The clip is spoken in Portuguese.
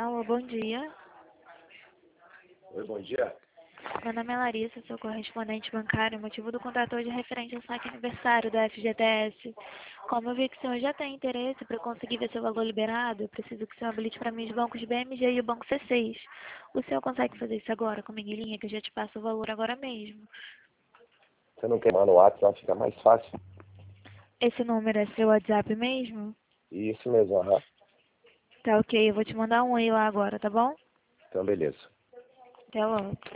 Alô, bom dia. Oi, bom dia. Meu nome é Larissa, sou correspondente bancário. O motivo do contato hoje é referente ao saque aniversário da FGTS. Como eu vi que o senhor já tem interesse para conseguir ver seu valor liberado, eu preciso que o senhor habilite para mim os bancos BMG e o Banco C6. O senhor consegue fazer isso agora comigo em linha, que eu já te passo o valor agora mesmo? Você não quer mandar no WhatsApp, fica mais fácil. Esse número é seu WhatsApp mesmo? Isso mesmo, aham. Tá ok, eu vou te mandar um aí lá agora, tá bom? Então, beleza. Até logo.